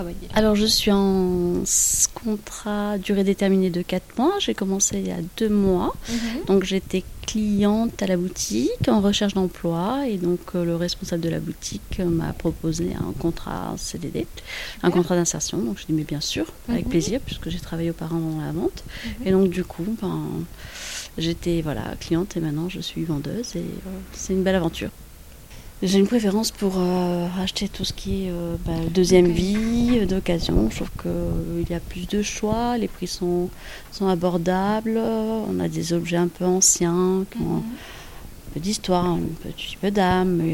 Alors je suis en contrat durée déterminée de 4 mois. J'ai commencé il y a 2 mois. Donc j'étais cliente à la boutique en recherche d'emploi et donc le responsable de la boutique m'a proposé un contrat CDD, un contrat d'insertion. Donc je dis mais bien sûr, avec plaisir puisque j'ai travaillé auparavant dans la vente. Et donc du coup, j'étais cliente et maintenant je suis vendeuse et c'est une belle aventure. J'ai une préférence pour acheter tout ce qui est deuxième vie, d'occasion. Je trouve qu'il y a plus de choix, les prix sont abordables, on a des objets un peu anciens, qui ont un peu d'histoire, un petit peu d'âme. Mais,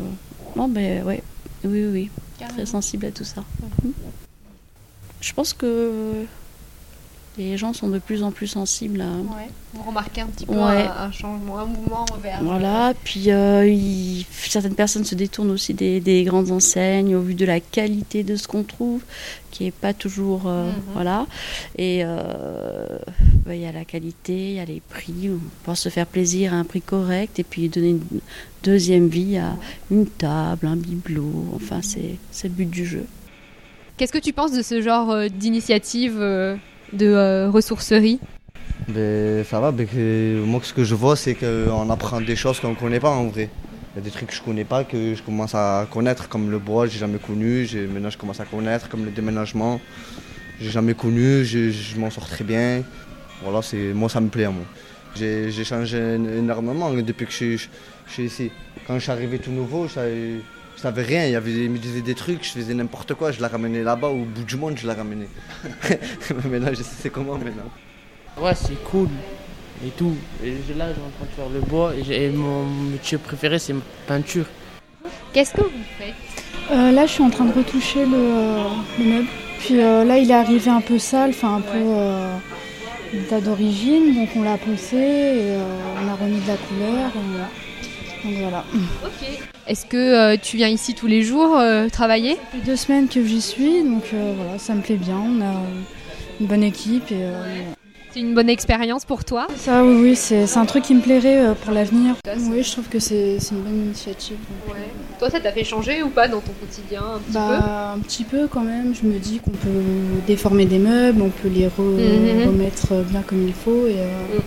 oui, très sensible à tout ça. Je pense que les gens sont de plus en plus sensibles à... Vous remarquez un petit peu un changement, un mouvement vers... Voilà, puis certaines personnes se détournent aussi des grandes enseignes au vu de la qualité de ce qu'on trouve, qui n'est pas toujours... Voilà. Et il y a la qualité, il y a les prix, on peut se faire plaisir à un prix correct et puis donner une deuxième vie à une table, un bibelot, enfin c'est le but du jeu. Qu'est-ce que tu penses de ce genre d'initiative de ressourcerie? Ça va, moi ce que je vois c'est qu'on apprend des choses qu'on ne connaît pas en vrai. Il y a des trucs que je ne connais pas, que je commence à connaître, comme le bois, j'ai jamais connu, maintenant je commence à connaître, comme le déménagement, j'ai jamais connu, je m'en sors très bien. Voilà, moi ça me plaît. Moi. J'ai changé énormément depuis que je suis ici. Quand je suis arrivé tout nouveau, je savais rien, il me disait des trucs, je faisais n'importe quoi, je la ramenais là-bas, au bout du monde je la ramenais. Maintenant je sais c'est comment maintenant. Ouais, c'est cool et tout. Et là, je suis en train de faire le bois et mon métier préféré, c'est ma peinture. Qu'est-ce que vous faites? Là, je suis en train de retoucher le meuble. Puis là, il est arrivé un peu sale, un peu date d'origine. Donc on l'a poncé et on a remis de la couleur. Donc voilà. Ok. Est-ce que tu viens ici tous les jours travailler? Ça fait 2 semaines que j'y suis, donc voilà, ça me plaît bien. On a une bonne équipe et... C'est une bonne expérience pour toi? Ça, oui, c'est un truc qui me plairait pour l'avenir. Oui, je trouve que c'est une bonne initiative. Donc, Toi, ça t'a fait changer ou pas dans ton quotidien un petit peu? Un petit peu quand même. Je me dis qu'on peut déformer des meubles, on peut les remettre bien comme il faut. Et,